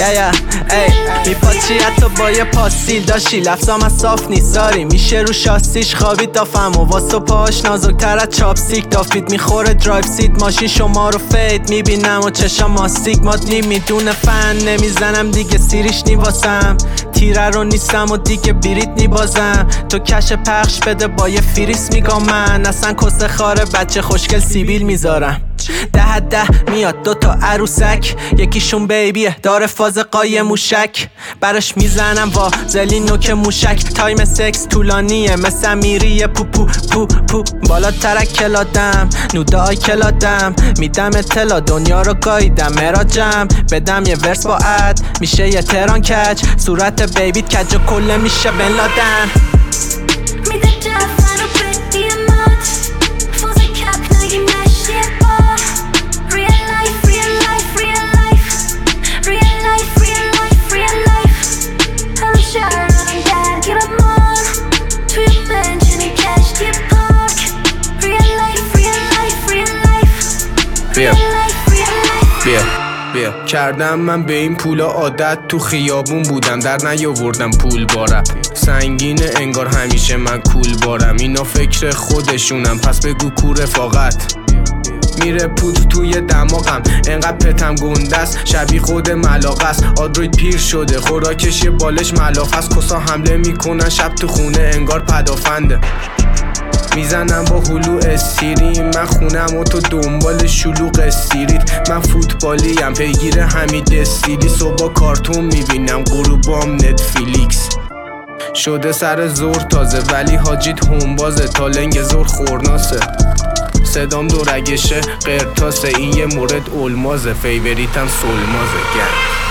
میپاچی حتی با یه پاسیل داشتی لفظام از صاف نیست داری میشه رو شاستیش خوابید دافم و واسه پاش نازکتر از چاپسیک دافید میخوره درایو سیت ماشین شما رو فید میبینم و چشم ماستیگمات میدونه فن نمیزنم دیگه سیریش نیواسم تیره رو نیستم و دیگه بیریت نیبازم تو کش پخش بده با یه فریس میگم من اصلا کس خاره بچه خوشگل سیبیل میذارم 10 میاد 2 تا عروسک یکیشون بیبیه داره فاز قای موشک براش میزنم وازلی نوک موشک تایم سکس طولانیه مثل میری پو پو پو پو بالا ترک کلادم نودای کلادم میدم اطلاع دنیا رو گاییدم مراجم بدم یه ورس با اد میشه یه تران کچ صورت بیبیت کج و کله میشه بن لادن بیا کردم من به این پولا عادت تو خیابون بودم در نیاوردم پول بارم سنگینه انگار همیشه من کول بارم اینا فکر خودشونم پس بگو کو رفاقت میره پود توی دماغم انقدر پتم گندست شبیه خود ملاقه است آدروید پیر شده خوراکش یه بالش ملافه است کسا حمله میکنن شب تو خونه انگار پدافنده میزنم با هلو استیری من خونم و تو دنبال شلوغ استریت من فوتبالیم پیگیر حمید استیلی صبح کارتون میبینم غروبام نتفلیکس شده سر زور تازه ولی حاجیت همبازه تا لنگ زور خورناسه صدام دورگشه قرتاسه این یه مورد المازه فیوریتم سلمازه گرد